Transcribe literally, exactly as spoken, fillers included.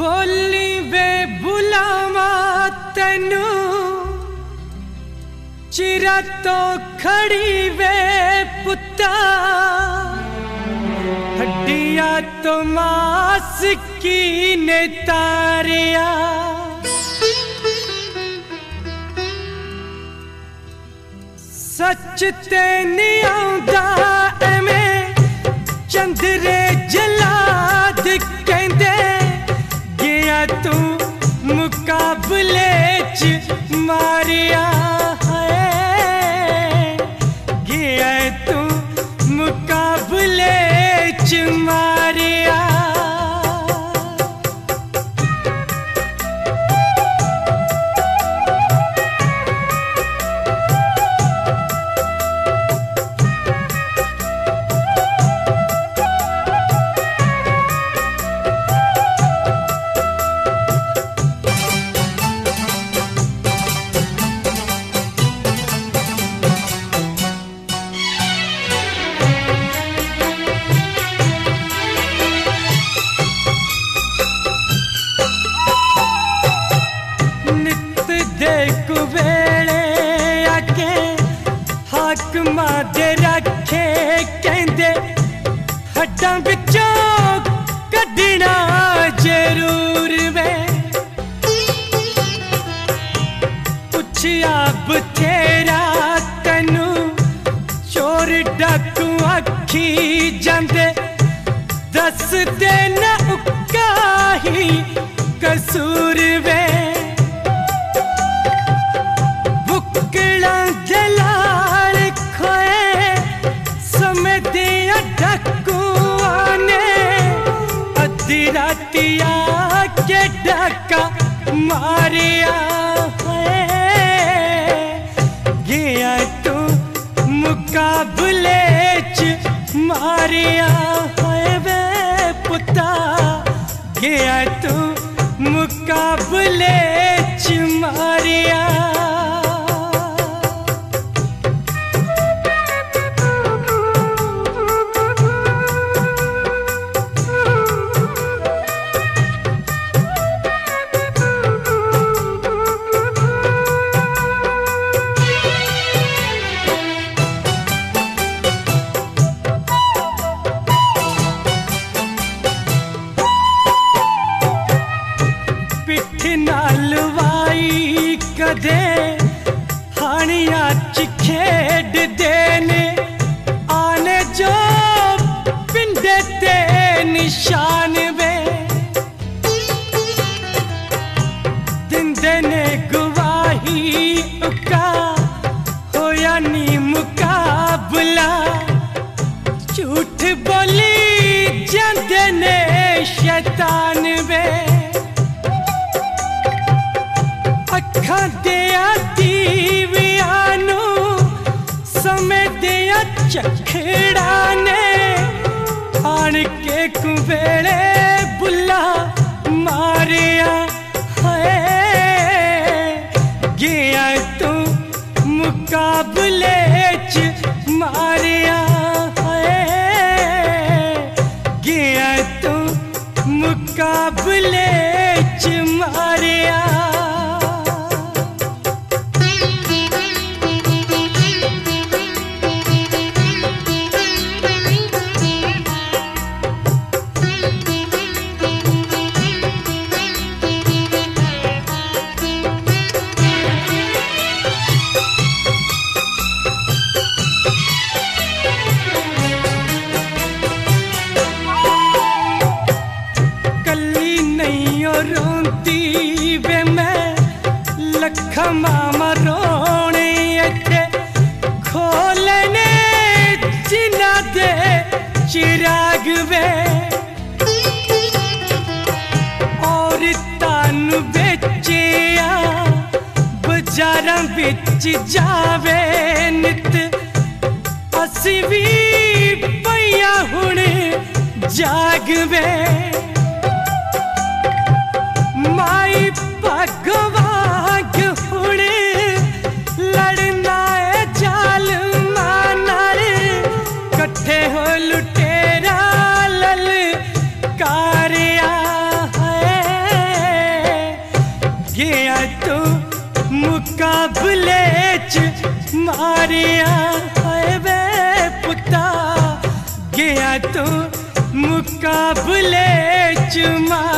बोली वे बुलावा तेनू चिरा तो खड़ी वे पुत्ता हड्डिया तो मास की ने तारिया सच ते नहीं आउंदा एवें चंदरे जलाद कहंदे गया तू मुकाबले च मारिया है गया तू मुकाबले च मारिया दे रखे कहंदे हड्डां विचों कड्ढना जरूर वे पुछया बथेरा तैनू चोर डाकू आखी जांदे दस दे ना उक्का ही कसूर वे रातिया के डाका मारिया है गया तू मुकाबले च मारिया है वे पुत्ता गया तू मुकाबले च मारिया कदे हानिया च खेड देने आने जो पिंडे ते निशान वे दिंदे ने गवाही उका होया नी मुकाबला झूठ बोली जांदे ने शैतान वे अखां दिया दीवियानू समय दिया चखड़ा ने आन के कुवेले बुला मारिया है गया तू मुकाबले च मारिया है गया तू मुकाबले च मारिया रोंदी वे मैं लखा मामा रोने इत्थे खोलने जिन्ना दे चिराग वे और तानू बेचिया बाजारां बिच जावे नित असी भी पईया हुण जाग वे माई भगवान हुणे लड़ना है जाल मानार कट्ठे हो लुटेरा लल कारिया है मुकाबले च मारिया है वे पुता गया तू मुकाबले च मार